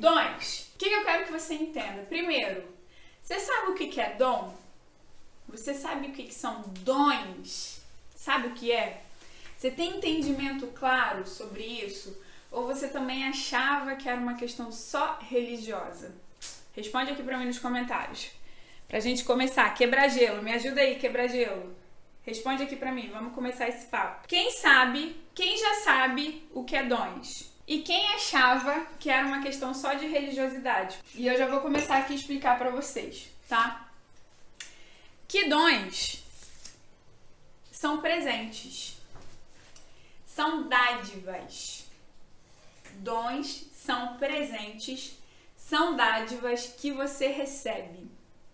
Dons. O que eu quero que você entenda? Primeiro, você sabe o que é dom? Você sabe o que são dons? Sabe o que é? Você tem entendimento claro sobre isso? Ou você também achava que era uma questão só religiosa? Responde aqui pra mim nos comentários. Pra gente começar. Quebra-gelo. Me ajuda aí, quebra-gelo. Responde aqui pra mim. Vamos começar esse papo. Quem já sabe o que é dons? E quem achava que era uma questão só de religiosidade? E eu já vou começar aqui a explicar pra vocês, tá? Que dons são presentes. São dádivas. Dons são presentes, são dádivas que você recebe.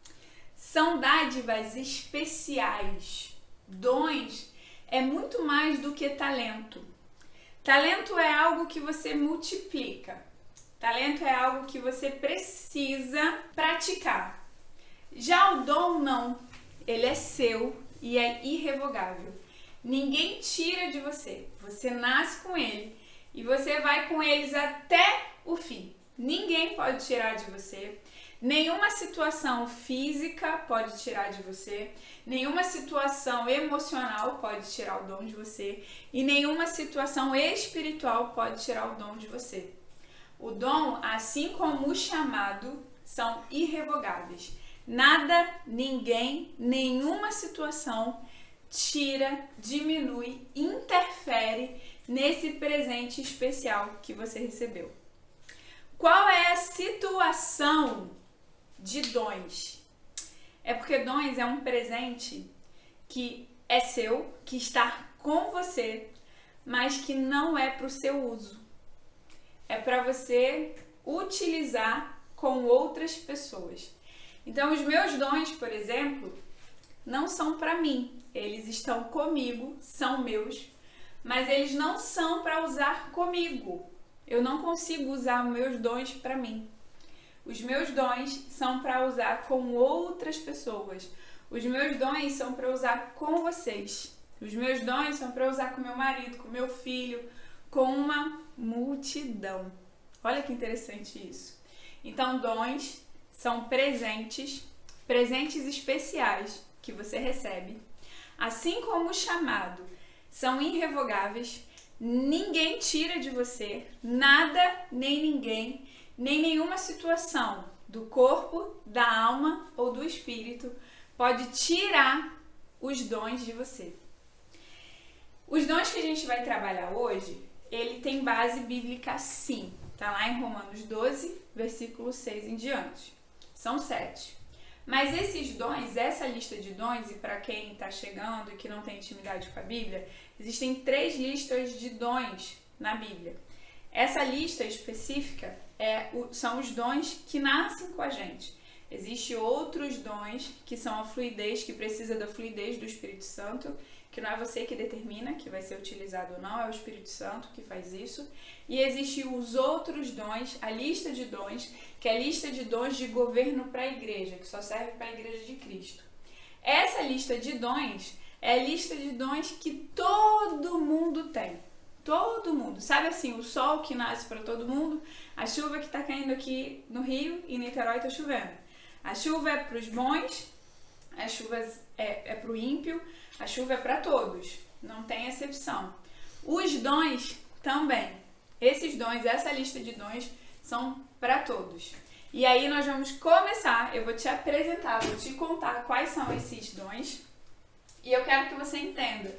São dádivas especiais. Dons é muito mais do que talento. Talento é algo que você multiplica. Talento é algo que você precisa praticar. Já o dom não. Ele é seu e é irrevogável. Ninguém tira de você. Você nasce com ele e você vai com eles até o fim. Ninguém pode tirar de você. Nenhuma situação física pode tirar de você. Nenhuma situação emocional pode tirar o dom de você. E nenhuma situação espiritual pode tirar o dom de você. O dom, assim como o chamado, são irrevogáveis. Nada, ninguém, nenhuma situação tira, diminui, interfere nesse presente especial que você recebeu. Qual é a situação de dons? É porque dons é um presente que é seu, que está com você, mas que não é para o seu uso. É para você utilizar com outras pessoas. Então, os meus dons, por exemplo, não são para mim. Eles estão comigo, são meus, mas eles não são para usar comigo. Eu não consigo usar meus dons para mim. Os meus dons são para usar com outras pessoas. Os meus dons são para usar com vocês. Os meus dons são para usar com meu marido, com meu filho, com uma multidão. Olha que interessante isso. Então, dons são presentes especiais que você recebe. Assim como o chamado, são irrevogáveis, ninguém tira de você, nada, nem ninguém, nem nenhuma situação do corpo, da alma ou do espírito pode tirar os dons de você. Os dons que a gente vai trabalhar hoje, ele tem base bíblica sim, tá lá em Romanos 12, versículo 6 em diante. São 7. Mas esses dons, essa lista de dons, e para quem está chegando e que não tem intimidade com a Bíblia, existem 3 listas de dons na Bíblia. Essa lista específica são os dons que nascem com a gente. Existem outros dons que são a fluidez, que precisa da fluidez do Espírito Santo, que não é você que determina que vai ser utilizado ou não, é o Espírito Santo que faz isso. E existem os outros dons, a lista de dons, que é a lista de dons de governo para a igreja, que só serve para a igreja de Cristo. Essa lista de dons é a lista de dons que todo mundo tem. Todo mundo. Sabe assim, o sol que nasce para todo mundo, a chuva que está caindo aqui no Rio e em Niterói está chovendo. A chuva é para os bons, a chuva é para o ímpio, a chuva é para todos. Não tem exceção. Os dons também. Esses dons, essa lista de dons, são para todos. E aí nós vamos começar, eu vou te apresentar, vou te contar quais são esses dons. E eu quero que você entenda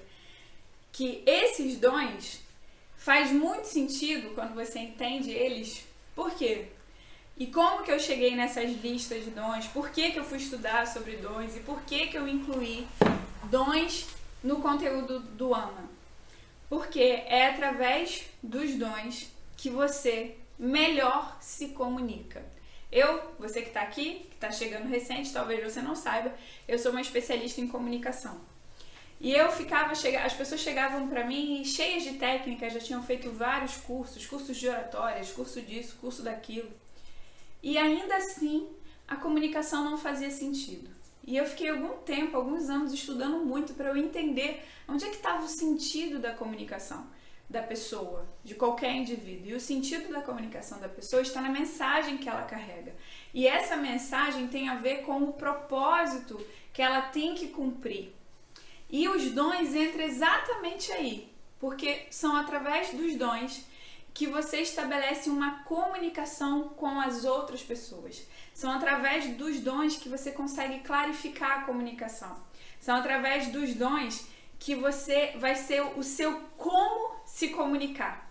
que esses dons faz muito sentido quando você entende eles. Por quê? E como que eu cheguei nessas listas de dons? Por que que eu fui estudar sobre dons? E por que que eu incluí dons no conteúdo do AMA? Porque é através dos dons que você melhor se comunica. Você que está aqui, que está chegando recente, talvez você não saiba, eu sou uma especialista em comunicação. E as pessoas chegavam para mim cheias de técnicas, já tinham feito vários cursos de oratórias, curso disso, curso daquilo. E ainda assim, a comunicação não fazia sentido. E eu fiquei alguns anos estudando muito para eu entender onde é que estava o sentido da comunicação. da pessoa, de qualquer indivíduo. E o sentido da comunicação da pessoa está na mensagem que ela carrega. E essa mensagem tem a ver com o propósito que ela tem que cumprir. E os dons entram exatamente aí, porque são através dos dons que você estabelece uma comunicação com as outras pessoas. São através dos dons que você consegue clarificar a comunicação. São através dos dons que você vai ser o seu como se comunicar.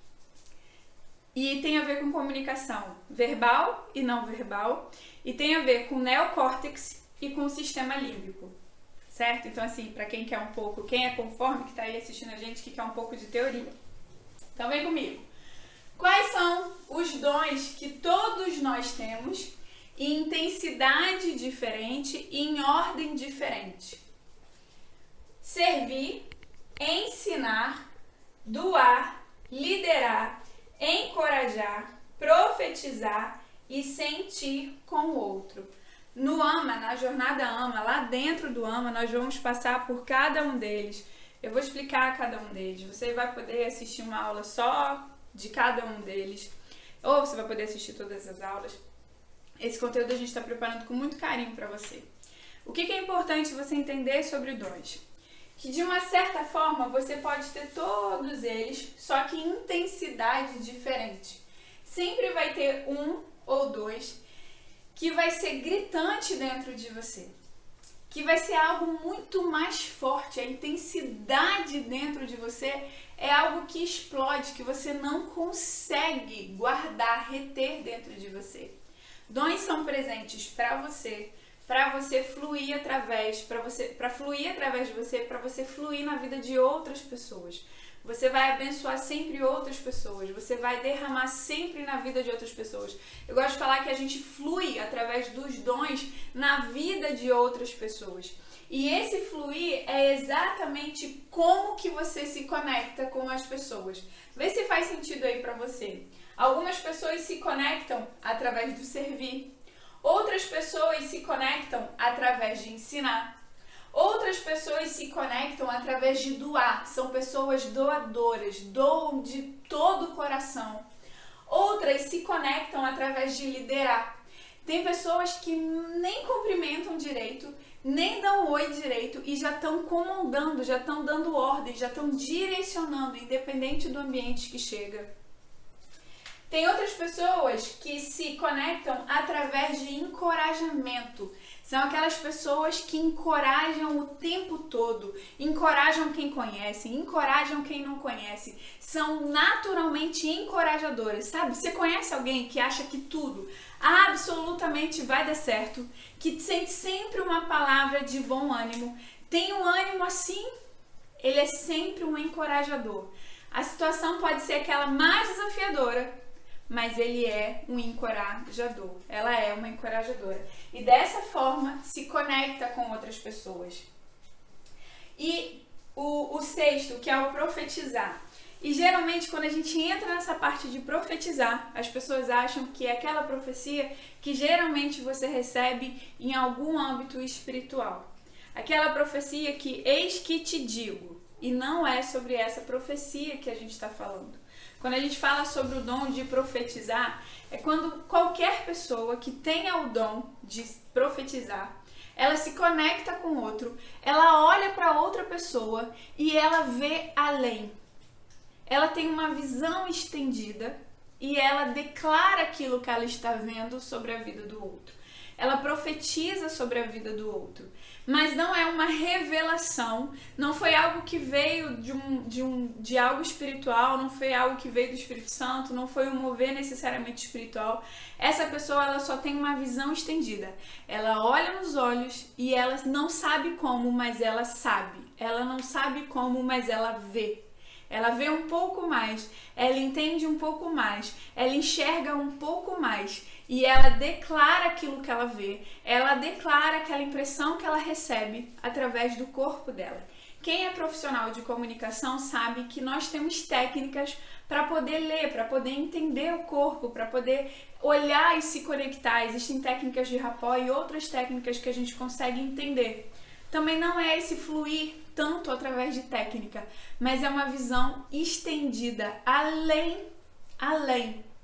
E tem a ver com comunicação verbal e não verbal, e tem a ver com neocórtex e com o sistema límbico, certo? Então, assim, para quem quer um pouco, quem é conforme, que está aí assistindo a gente, que quer um pouco de teoria. Então, vem comigo. Quais são os dons que todos nós temos em intensidade diferente e em ordem diferente? Servir, ensinar, doar, liderar, encorajar, profetizar e sentir com o outro. No AMA, na jornada AMA, lá dentro do AMA, nós vamos passar por cada um deles. Eu vou explicar cada um deles. Você vai poder assistir uma aula só de cada um deles, ou você vai poder assistir todas as aulas. Esse conteúdo a gente está preparando com muito carinho para você. O que é importante você entender sobre dons? Que de uma certa forma você pode ter todos eles, só que em intensidade diferente. Sempre vai ter um ou dois que vai ser gritante dentro de você, que vai ser algo muito mais forte. A intensidade dentro de você é algo que explode, que você não consegue guardar, reter dentro de você. Dons são presentes para você fluir através, para fluir através de você, para você fluir na vida de outras pessoas. Você vai abençoar sempre outras pessoas, você vai derramar sempre na vida de outras pessoas. Eu gosto de falar que a gente flui através dos dons na vida de outras pessoas. E esse fluir é exatamente como que você se conecta com as pessoas. Vê se faz sentido aí para você. Algumas pessoas se conectam através do servir. Outras pessoas se conectam através de ensinar. Outras pessoas se conectam através de doar. São pessoas doadoras, doam de todo o coração. Outras se conectam através de liderar. Tem pessoas que nem cumprimentam direito, nem dão oi direito e já estão comandando, já estão dando ordem, já estão direcionando, independente do ambiente que chega. Tem outras pessoas que se conectam através de encorajamento. São aquelas pessoas que encorajam o tempo todo, encorajam quem conhece, encorajam quem não conhece. São naturalmente encorajadoras, sabe? Você conhece alguém que acha que tudo absolutamente vai dar certo, que sente sempre uma palavra de bom ânimo, tem um ânimo assim, ele é sempre um encorajador. A situação pode ser aquela mais desafiadora, mas ele é um encorajador, ela é uma encorajadora. E dessa forma se conecta com outras pessoas. E o sexto, que é o profetizar. E geralmente quando a gente entra nessa parte de profetizar, as pessoas acham que é aquela profecia que geralmente você recebe em algum âmbito espiritual. Aquela profecia que eis que te digo. E não é sobre essa profecia que a gente está falando. Quando a gente fala sobre o dom de profetizar, é quando qualquer pessoa que tenha o dom de profetizar, ela se conecta com outro, ela olha para outra pessoa e ela vê além. Ela tem uma visão estendida e ela declara aquilo que ela está vendo sobre a vida do outro. Ela profetiza sobre a vida do outro. Mas não é uma revelação, não foi algo que veio de algo espiritual, não foi algo que veio do Espírito Santo, não foi um mover necessariamente espiritual. Essa pessoa ela só tem uma visão estendida. Ela olha nos olhos e ela não sabe como, mas ela sabe. Ela não sabe como, mas ela vê. Ela vê um pouco mais, ela entende um pouco mais, ela enxerga um pouco mais. E ela declara aquilo que ela vê, ela declara aquela impressão que ela recebe através do corpo dela. Quem é profissional de comunicação sabe que nós temos técnicas para poder ler, para poder entender o corpo, para poder olhar e se conectar. Existem técnicas de rapport e outras técnicas que a gente consegue entender. também não é esse fluir tanto através de técnica, mas é uma visão estendida, além.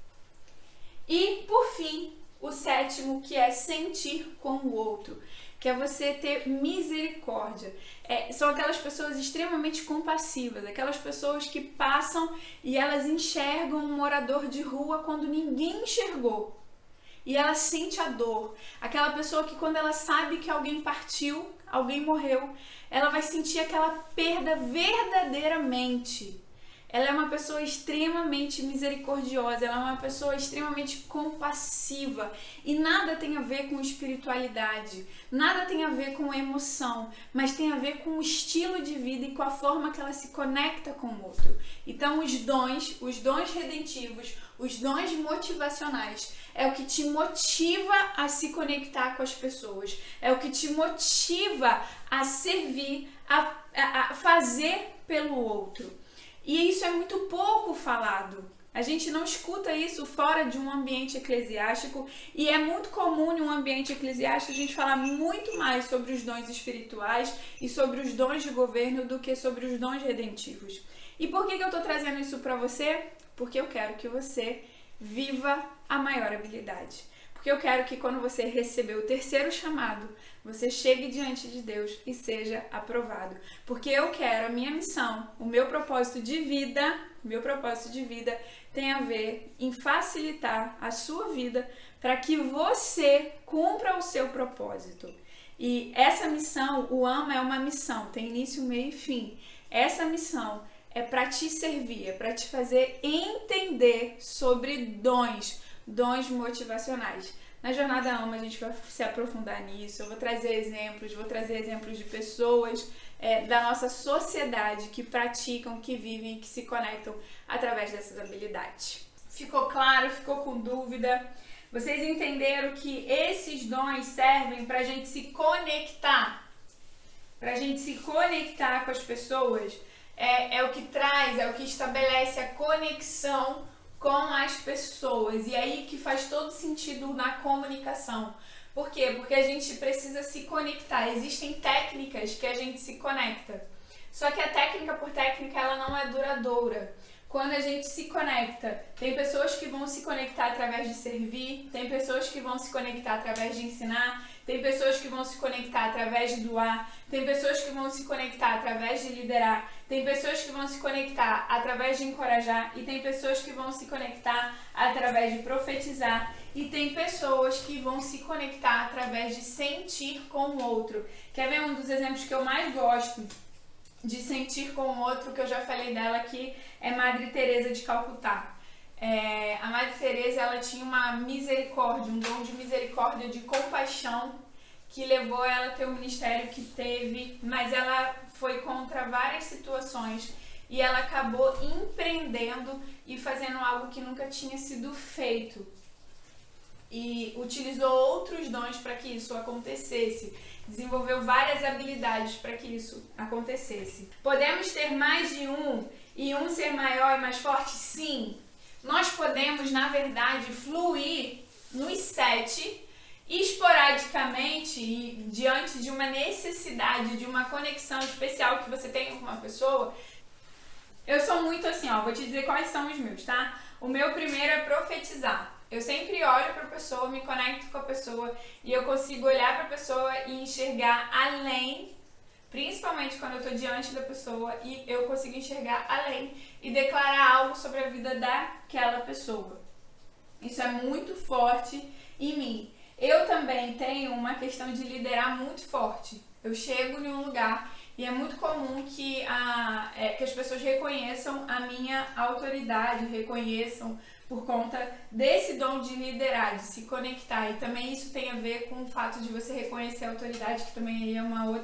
E, por fim, o sétimo, que é sentir com o outro, que é você ter misericórdia. São aquelas pessoas extremamente compassivas, aquelas pessoas que passam e elas enxergam um morador de rua quando ninguém enxergou. E ela sente a dor. Aquela pessoa que quando ela sabe que alguém partiu, alguém morreu, ela vai sentir aquela perda verdadeiramente. Ela é uma pessoa extremamente misericordiosa, ela é uma pessoa extremamente compassiva. E nada tem a ver com espiritualidade, nada tem a ver com emoção, mas tem a ver com o estilo de vida e com a forma que ela se conecta com o outro. Então os dons redentivos, os dons motivacionais, é o que te motiva a se conectar com as pessoas, é o que te motiva a servir, a fazer pelo outro. E isso é muito pouco falado. A gente não escuta isso fora de um ambiente eclesiástico e é muito comum em um ambiente eclesiástico a gente falar muito mais sobre os dons espirituais e sobre os dons de governo do que sobre os dons redentivos. E por que eu estou trazendo isso para você? Porque eu quero que você viva a maior habilidade. Porque eu quero que quando você receber o terceiro chamado, você chegue diante de Deus e seja aprovado. Porque eu quero, a minha missão, o meu propósito de vida tem a ver em facilitar a sua vida para que você cumpra o seu propósito. E essa missão, o AMA é uma missão, tem início, meio e fim. Essa missão é para te servir, é para te fazer entender sobre dons motivacionais. Na Jornada AMA a gente vai se aprofundar nisso, eu vou trazer exemplos de pessoas da nossa sociedade que praticam, que vivem, que se conectam através dessas habilidades. Ficou claro? Ficou com dúvida? Vocês entenderam que esses dons servem para a gente se conectar? Para a gente se conectar com as pessoas? É o que traz, é o que estabelece a conexão com as pessoas. E aí que faz todo sentido na comunicação. Por quê? Porque a gente precisa se conectar. Existem técnicas que a gente se conecta. Só que a técnica por técnica, ela não é duradoura. Quando a gente se conecta, tem pessoas que vão se conectar através de servir, tem pessoas que vão se conectar através de ensinar, tem pessoas que vão se conectar através de doar, tem pessoas que vão se conectar através de liderar, tem pessoas que vão se conectar através de encorajar e tem pessoas que vão se conectar através de profetizar e tem pessoas que vão se conectar através de sentir com o outro. Quer ver um dos exemplos que eu mais gosto de sentir com o outro, que eu já falei dela aqui, é Madre Teresa de Calcutá. A Madre Teresa, ela tinha uma misericórdia, um dom de misericórdia, de compaixão, que levou ela a ter o ministério que teve, mas ela foi contra várias situações e ela acabou empreendendo e fazendo algo que nunca tinha sido feito. E utilizou outros dons para que isso acontecesse. Desenvolveu várias habilidades para que isso acontecesse. Podemos ter mais de um e um ser maior e mais forte? Sim. Nós podemos, na verdade, fluir nos 7 esporadicamente e diante de uma necessidade, de uma conexão especial que você tem com uma pessoa. Eu sou muito assim, vou te dizer quais são os meus, tá? O meu primeiro é profetizar. Eu sempre olho para a pessoa, me conecto com a pessoa e eu consigo olhar para a pessoa e enxergar além, principalmente quando eu estou diante da pessoa e eu consigo enxergar além e declarar algo sobre a vida daquela pessoa. Isso é muito forte em mim. Eu também tenho uma questão de liderar muito forte. Eu chego em um lugar e é muito comum que as pessoas reconheçam a minha autoridade, reconheçam por conta desse dom de liderar, de se conectar. E também isso tem a ver com o fato de você reconhecer a autoridade, que também aí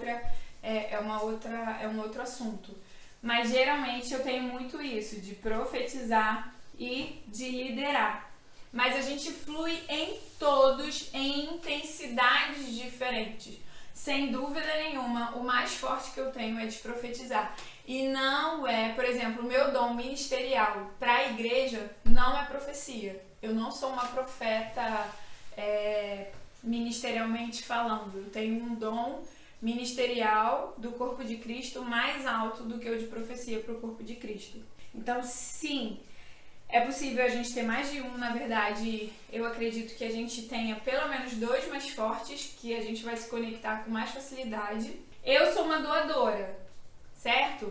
é um outro assunto. Mas geralmente eu tenho muito isso, de profetizar e de liderar. Mas a gente flui em todos em intensidades diferentes. Sem dúvida nenhuma, o mais forte que eu tenho é de profetizar. E não é, por exemplo, o meu dom ministerial para a igreja não é profecia. Eu não sou uma profeta ministerialmente falando. Eu tenho um dom ministerial do corpo de Cristo mais alto do que o de profecia para o corpo de Cristo. Então, sim, é possível a gente ter mais de um. Na verdade, eu acredito que a gente tenha pelo menos 2 mais fortes, que a gente vai se conectar com mais facilidade. Eu sou uma doadora, certo?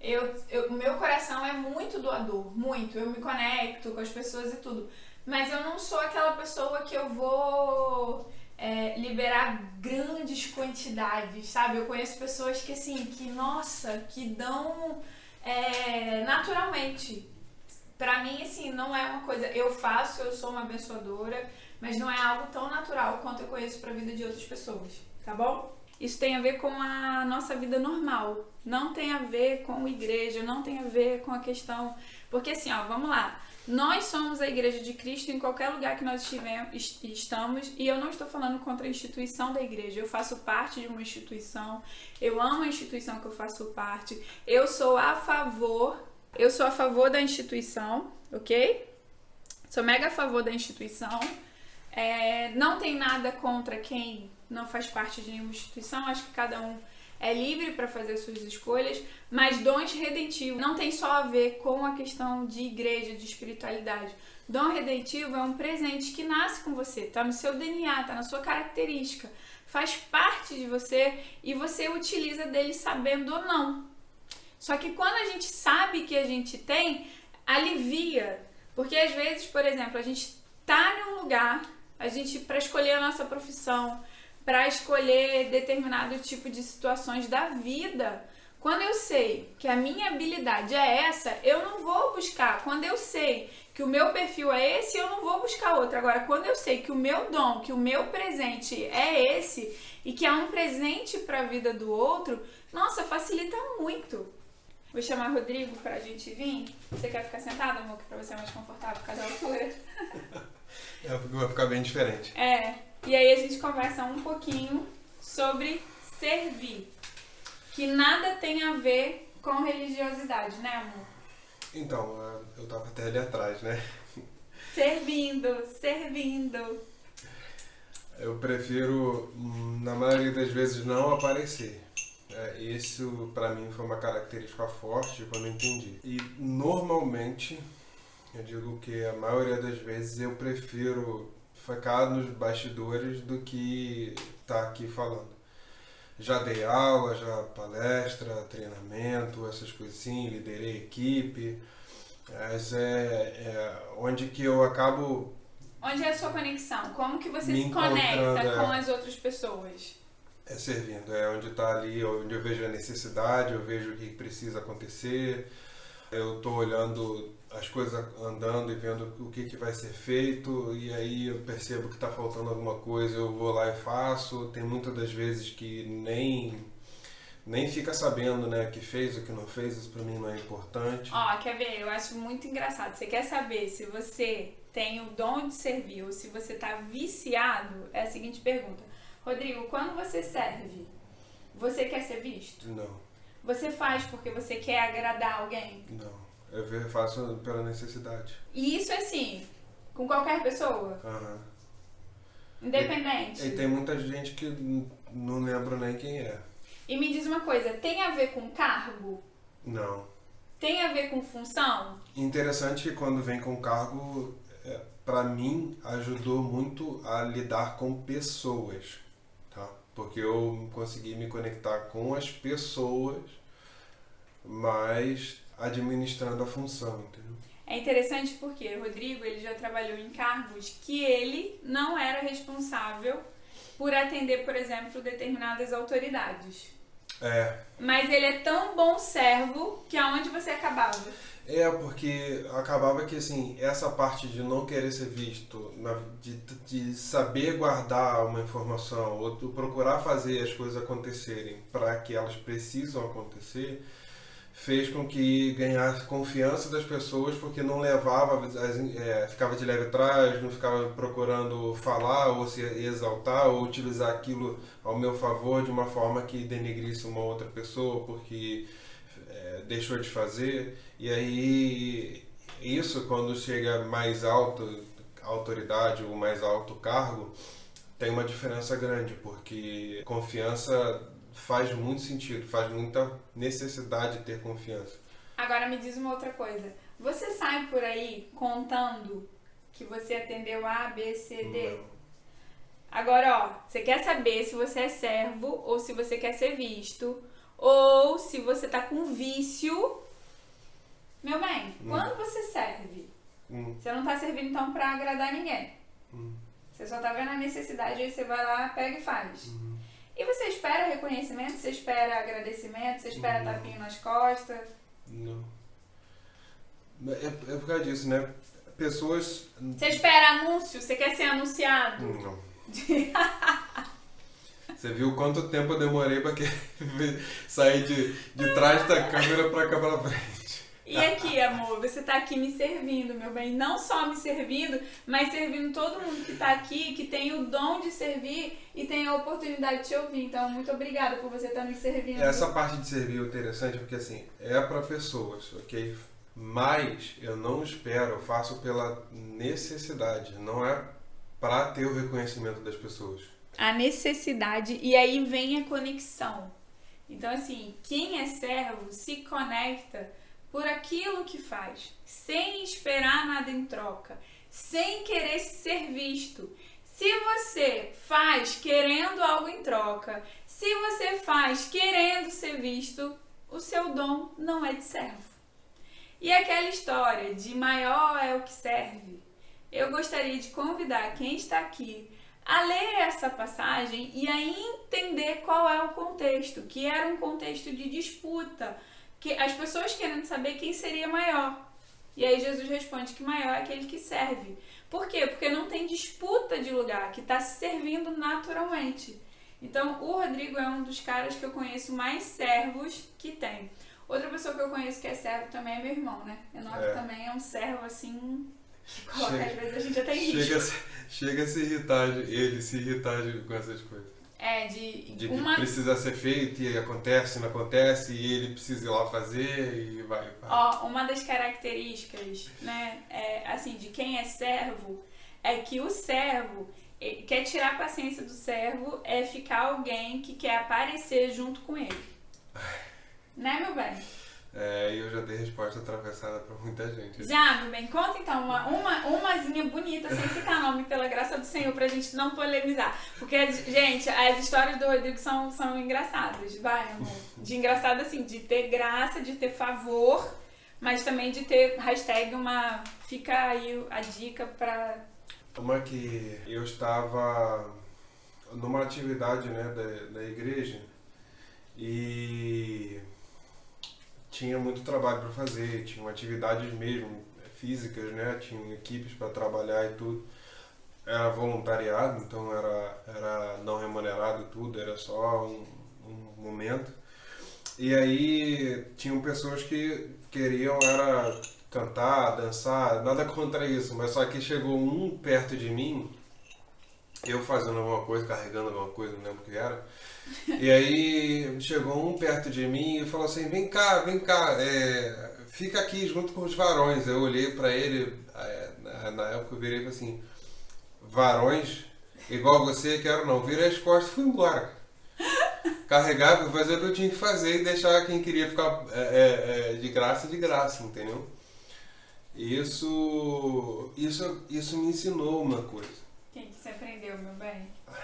O meu coração é muito doador, muito. Eu me conecto com as pessoas e tudo. Mas eu não sou aquela pessoa que eu vou liberar grandes quantidades, sabe? Eu conheço pessoas que, assim, que dão naturalmente. Pra mim, assim, não é uma coisa... Eu sou uma abençoadora, mas não é algo tão natural quanto eu conheço pra vida de outras pessoas, tá bom? Isso tem a ver com a nossa vida normal. Não tem a ver com igreja, não tem a ver com a questão... Porque assim, vamos lá. Nós somos a Igreja de Cristo em qualquer lugar que nós estamos, e eu não estou falando contra a instituição da igreja. Eu faço parte de uma instituição, eu amo a instituição que eu faço parte, eu sou a favor da instituição, ok? Sou mega a favor da instituição. Não tem nada contra quem não faz parte de nenhuma instituição. Acho que cada um é livre para fazer as suas escolhas, mas dons redentivos não tem só a ver com a questão de igreja, de espiritualidade. Dom redentivo é um presente que nasce com você, tá no seu DNA, tá na sua característica, faz parte de você e você utiliza dele sabendo ou não. Só que quando a gente sabe que a gente tem, alivia, porque às vezes, por exemplo, a gente tá em um lugar, para escolher a nossa profissão, para escolher determinado tipo de situações da vida. Quando eu sei que a minha habilidade é essa, eu não vou buscar. Quando eu sei que o meu perfil é esse, eu não vou buscar outro. Agora, quando eu sei que o meu dom, que o meu presente é esse e que é um presente para a vida do outro, nossa, facilita muito. Vou chamar o Rodrigo para a gente vir. Você quer ficar sentado, amor? Que para você é mais confortável por causa da altura. Vai ficar bem diferente. E aí a gente conversa um pouquinho sobre servir, que nada tem a ver com religiosidade, né, amor? Então, eu tava até ali atrás, né? Servindo. Eu prefiro, na maioria das vezes, não aparecer. Isso, pra mim, foi uma característica forte quando eu entendi. E, normalmente, eu digo que a maioria das vezes eu prefiro ficar nos bastidores do que estar aqui falando. Já dei aula, já palestra, treinamento, essas coisas assim, liderei equipe, mas onde que eu acabo... Onde é a sua conexão? Como que você se conecta com as outras pessoas? Servindo, onde está ali, onde eu vejo a necessidade, eu vejo o que precisa acontecer, eu estou olhando as coisas andando e vendo o que vai ser feito, e aí eu percebo que está faltando alguma coisa, eu vou lá e faço. Tem muitas das vezes que nem fica sabendo, né, que fez ou que não fez, isso para mim não é importante. Quer ver? Eu acho muito engraçado. Você quer saber se você tem o dom de servir ou se você está viciado? É a seguinte pergunta. Rodrigo, quando você serve, você quer ser visto? Não. Você faz porque você quer agradar alguém? Não. Eu faço pela necessidade. E isso assim, com qualquer pessoa? Independente? E tem muita gente que não lembra nem quem é. E me diz uma coisa, tem a ver com cargo? Não. Tem a ver com função? Interessante que quando vem com cargo, pra mim, ajudou muito a lidar com pessoas, tá? Porque eu consegui me conectar com as pessoas, mas administrando a função, entendeu? É interessante porque o Rodrigo, ele já trabalhou em cargos que ele não era responsável por atender, por exemplo, determinadas autoridades. Mas ele é tão bom servo que aonde você acabava? Porque acabava que, assim, essa parte de não querer ser visto, de saber guardar uma informação, ou procurar fazer as coisas acontecerem para que elas precisam acontecer, fez com que ganhasse confiança das pessoas, porque não levava, ficava de leve atrás, não ficava procurando falar ou se exaltar ou utilizar aquilo ao meu favor de uma forma que denegrisse uma outra pessoa porque deixou de fazer. E aí isso, quando chega mais alto autoridade ou mais alto cargo, tem uma diferença grande, porque confiança faz muito sentido, faz muita necessidade de ter confiança. Agora me diz uma outra coisa. Você sai por aí contando que você atendeu A, B, C, D? Não. Agora, ó, você quer saber se você é servo ou se você quer ser visto, ou se você tá com vício. Meu bem, quando você serve, você não tá servindo então pra agradar ninguém. Você só tá vendo a necessidade, aí você vai lá, pega e faz. E você espera reconhecimento, você espera agradecimento, você espera tapinha nas costas. Não. É por causa disso, né? Pessoas... Você espera anúncio, você quer ser anunciado. Não. Você viu quanto tempo eu demorei pra sair de trás da câmera pra cá pra frente. E aqui, amor, você tá aqui me servindo, meu bem. Não só me servindo, mas servindo todo mundo que tá aqui, que tem o dom de servir e tem a oportunidade de te ouvir. Então, muito obrigada por você estar me servindo. Essa parte de servir é interessante porque, assim, é pra pessoas, ok? Mas eu não espero, eu faço pela necessidade, não é pra ter o reconhecimento das pessoas. A necessidade, e aí vem a conexão. Então, assim, quem é servo se conecta por aquilo que faz, sem esperar nada em troca, sem querer ser visto. Se você faz querendo algo em troca, se você faz querendo ser visto, o seu dom não é de servo. E aquela história de maior é o que serve, eu gostaria de convidar quem está aqui a ler essa passagem e a entender qual é o contexto, que era um contexto de disputa, que as pessoas querendo saber quem seria maior. E aí Jesus responde que maior é aquele que serve. Por quê? Porque não tem disputa de lugar, que está se servindo naturalmente. Então, o Rodrigo é um dos caras que eu conheço mais servos que tem. Outra pessoa que eu conheço que é servo também é meu irmão, né? Enoque também é um servo, assim, que coloca, às vezes a gente até em risco. Chega a se irritar, ele se irritar com essas coisas. De que precisa ser feito e acontece, não acontece, e ele precisa ir lá fazer e vai. Ó, uma das características, né, assim, de quem é servo, é que o servo quer tirar a paciência do servo, é ficar alguém que quer aparecer junto com ele. Né, meu bem? Eu já dei resposta atravessada pra muita gente. Já, meu bem, conta então umazinha bonita, sem citar nome, pela graça do Senhor, pra gente não polemizar. Porque, gente, as histórias do Rodrigo são engraçadas, vai, amor? De engraçado, assim, de ter graça, de ter favor, mas também de ter hashtag fica aí a dica pra... Uma que eu estava numa atividade, né, da igreja e... tinha muito trabalho para fazer, tinham atividades mesmo físicas, né? Tinham equipes para trabalhar e tudo. Era voluntariado, então era não remunerado e tudo, era só um momento. E aí tinham pessoas que queriam era cantar, dançar, nada contra isso, mas só que chegou um perto de mim, eu fazendo alguma coisa, carregando alguma coisa, não lembro o que era. E aí chegou um perto de mim e falou assim, vem cá, fica aqui junto com os varões. Eu olhei pra ele, na época eu virei e falei assim, varões igual você, quero não. Virei as costas e fui embora. Carregava, fazer o que eu tinha que fazer e deixar quem queria ficar de graça, entendeu? Isso me ensinou uma coisa. Quem que você aprendeu, meu bem?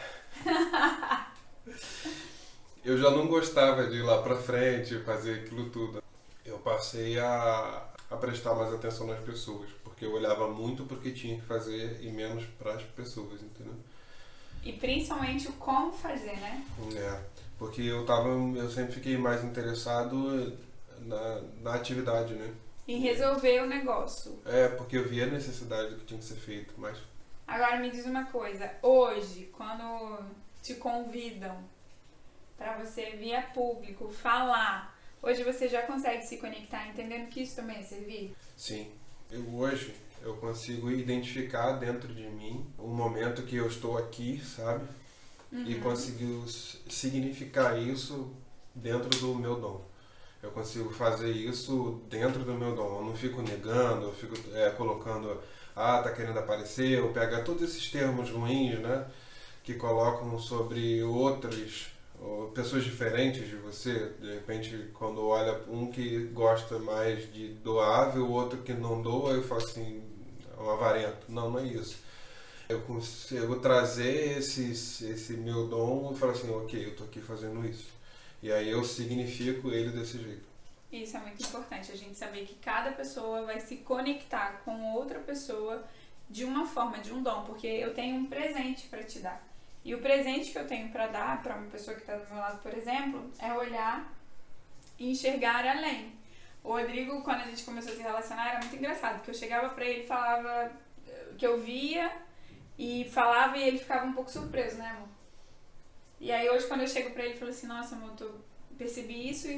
Eu já não gostava de ir lá pra frente, fazer aquilo tudo. Eu passei a prestar mais atenção nas pessoas, porque eu olhava muito pro que tinha que fazer e menos pras pessoas, entendeu? E principalmente o como fazer, né? Porque eu sempre fiquei mais interessado na atividade, né? Em resolver o negócio. Porque eu via a necessidade do que tinha que ser feito, mas... Agora me diz uma coisa, hoje, quando te convidam para você via público falar, hoje você já consegue se conectar entendendo que isso também é servir? Sim, hoje eu consigo identificar dentro de mim o momento que eu estou aqui, sabe? E consigo significar isso dentro do meu dom. Eu consigo fazer isso dentro do meu dom. Eu não fico negando, eu fico colocando, tá querendo aparecer, ou pega todos esses termos ruins, né? Que colocam sobre outros ou pessoas diferentes de você, de repente quando olha um que gosta mais de doar, o outro que não doa, eu falo assim, é um avarento. Não, não é isso. Eu consigo trazer esse meu dom e falar assim, ok, eu tô aqui fazendo isso. E aí eu significo ele desse jeito. Isso é muito importante, a gente saber que cada pessoa vai se conectar com outra pessoa de uma forma, de um dom, porque eu tenho um presente para te dar. E o presente que eu tenho para dar para uma pessoa que está do meu lado, por exemplo, é olhar e enxergar além. O Rodrigo, quando a gente começou a se relacionar, era muito engraçado, porque eu chegava para ele e falava que eu via e falava e ele ficava um pouco surpreso, né, amor? E aí hoje quando eu chego pra ele e falo assim, nossa, amor, percebi isso.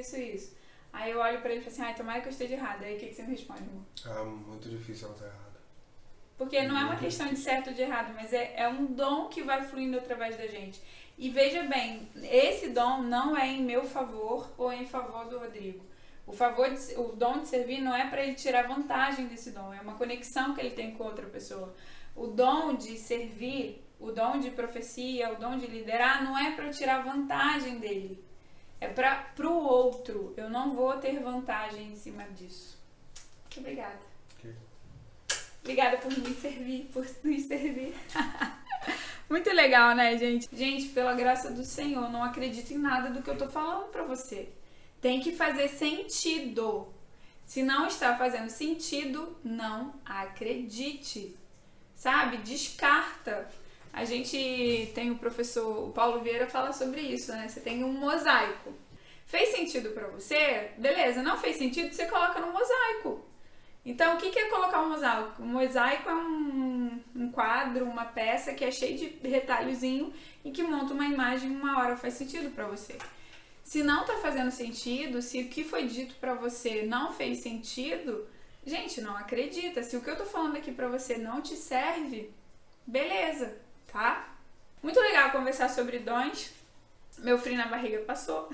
Aí eu olho pra ele e falo assim, ai, tomara que eu esteja errada. Aí o que você me responde, amor? Ah, muito difícil ela estar errada. Porque não é uma questão de certo ou de errado, mas é um dom que vai fluindo através da gente. E veja bem, esse dom não é em meu favor ou em favor do Rodrigo. O dom de servir não é pra ele tirar vantagem desse dom, é uma conexão que ele tem com outra pessoa. O dom de servir, o dom de profecia, o dom de liderar, não é para eu tirar vantagem dele. É pro outro. Eu não vou ter vantagem em cima disso. Muito obrigada. Okay. Obrigada por me servir, por nos servir. Muito legal, né, gente? Gente, pela graça do Senhor, não acredito em nada do que eu tô falando pra você. Tem que fazer sentido. Se não está fazendo sentido, não acredite. Sabe? Descarta. A gente tem o professor Paulo Vieira fala sobre isso, né? Você tem um mosaico. Fez sentido pra você? Beleza. Não fez sentido? Você coloca no mosaico. Então, o que é colocar um mosaico? Um mosaico é um quadro, uma peça que é cheio de retalhozinho e que monta uma imagem e uma hora faz sentido pra você. Se não tá fazendo sentido, se o que foi dito pra você não fez sentido, gente, não acredita. Se o que eu tô falando aqui pra você não te serve, beleza, tá? Muito legal conversar sobre dons. Meu frio na barriga passou.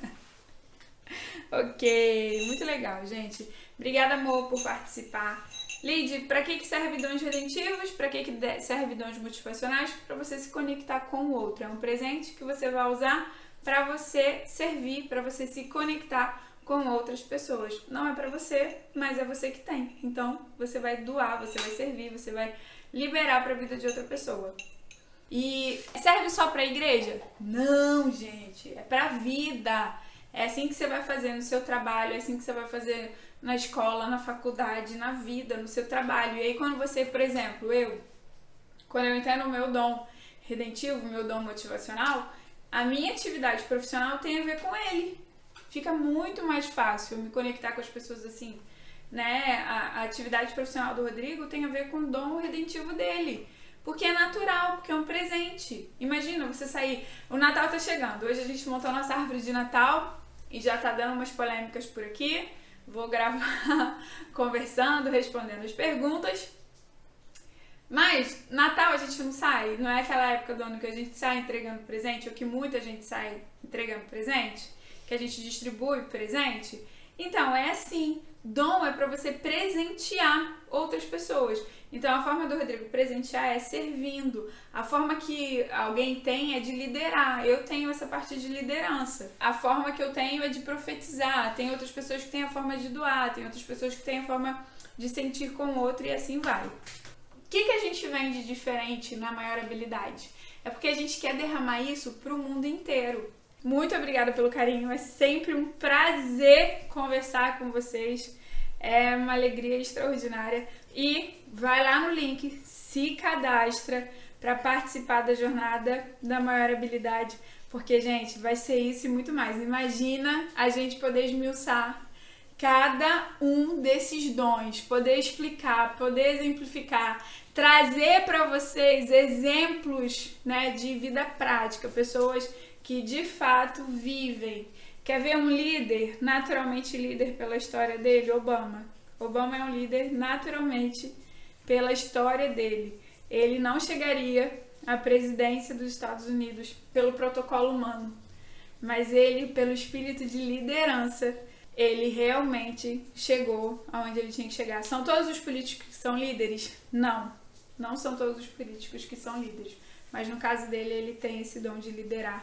Ok, muito legal, gente. Obrigada, amor, por participar. Lid, pra que serve dons redentivos? Pra que serve dons motivacionais? Pra você se conectar com o outro. É um presente que você vai usar pra você servir, pra você se conectar com outras pessoas. Não é pra você, mas é você que tem. Então, você vai doar, você vai servir, você vai liberar pra vida de outra pessoa. E serve só pra igreja? Não, gente. É pra vida. É assim que você vai fazer no seu trabalho, é assim que você vai fazer na escola, na faculdade, na vida, no seu trabalho. E aí, quando você, por exemplo, quando eu entendo o meu dom redentivo, o meu dom motivacional, a minha atividade profissional tem a ver com ele. Fica muito mais fácil eu me conectar com as pessoas assim, né? A atividade profissional do Rodrigo tem a ver com o dom redentivo dele. Porque é natural, porque é um presente. Imagina você sair, o Natal tá chegando. Hoje a gente montou a nossa árvore de Natal e já tá dando umas polêmicas por aqui. Vou gravar conversando, respondendo as perguntas. Mas Natal a gente não sai, não é aquela época do ano que a gente sai entregando presente, ou que muita gente sai entregando presente, que a gente distribui presente. Então é assim, dom é para você presentear outras pessoas. Então a forma do Rodrigo presentear é servindo. A forma que alguém tem é de liderar. Eu tenho essa parte de liderança. A forma que eu tenho é de profetizar. Tem outras pessoas que têm a forma de doar, tem outras pessoas que têm a forma de sentir com o outro e assim vai. O que a gente vende diferente na maior habilidade? É porque a gente quer derramar isso para o mundo inteiro. Muito obrigada pelo carinho, é sempre um prazer conversar com vocês, é uma alegria extraordinária. E vai lá no link, se cadastra para participar da jornada da maior habilidade, porque, gente, vai ser isso e muito mais. Imagina a gente poder esmiuçar cada um desses dons, poder explicar, poder exemplificar, trazer para vocês exemplos, né, de vida prática, pessoas que de fato vivem. Quer ver um líder, naturalmente líder pela história dele? Obama. Obama é um líder naturalmente pela história dele. Ele não chegaria à presidência dos Estados Unidos pelo protocolo humano, mas ele, pelo espírito de liderança, ele realmente chegou aonde ele tinha que chegar. São todos os políticos que são líderes? Não, não são todos os políticos que são líderes, mas no caso dele, ele tem esse dom de liderar.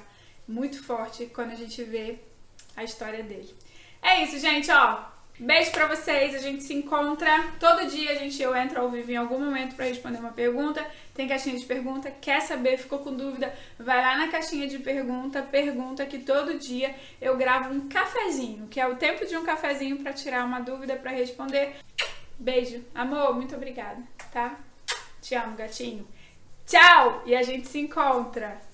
muito forte quando a gente vê a história dele. É isso, gente, ó. Beijo pra vocês, a gente se encontra todo dia, eu entro ao vivo em algum momento pra responder uma pergunta, tem caixinha de pergunta, quer saber, ficou com dúvida, vai lá na caixinha de pergunta que todo dia eu gravo um cafezinho, que é o tempo de um cafezinho pra tirar uma dúvida, pra responder. Beijo, amor, muito obrigada, tá? Te amo, gatinho. Tchau! E a gente se encontra.